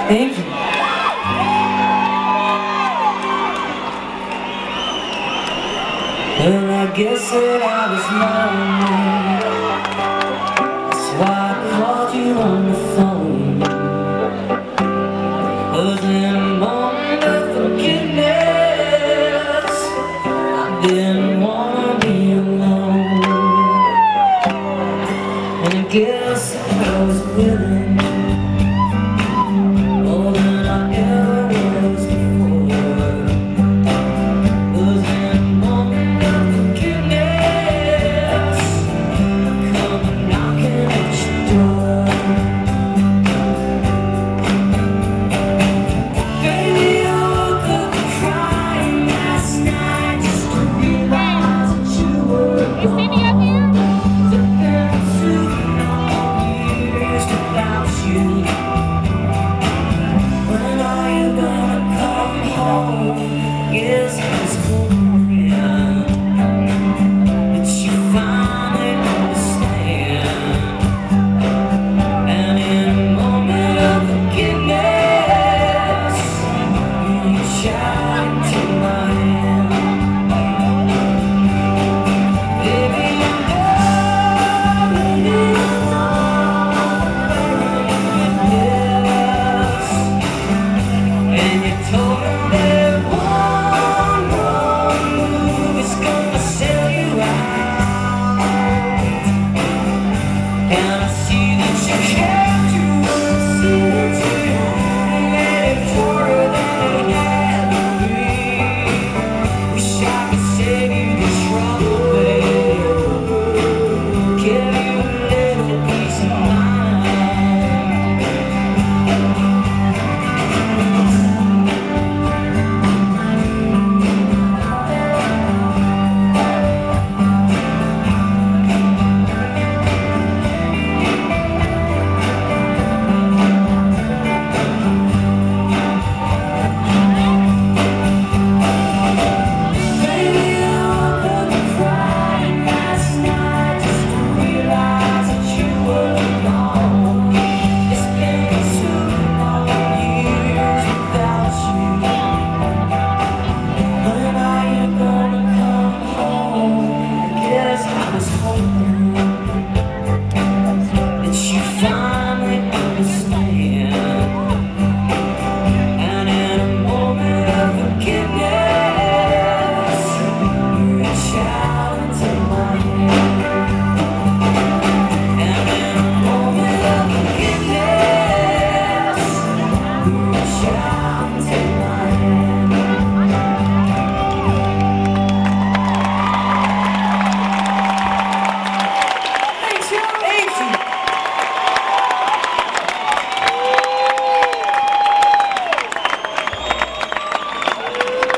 Thank you. Well, I guess that I was lonely. That's why I called you on the phone. Was in a moment of forgiveness. I didn't wanna be alone, and I guess I was willing. Yes, it's hoping that you finally understand, and in a moment of forgiveness, you reach out into my hand. Baby, I'm loving you, and you told me that I was hoping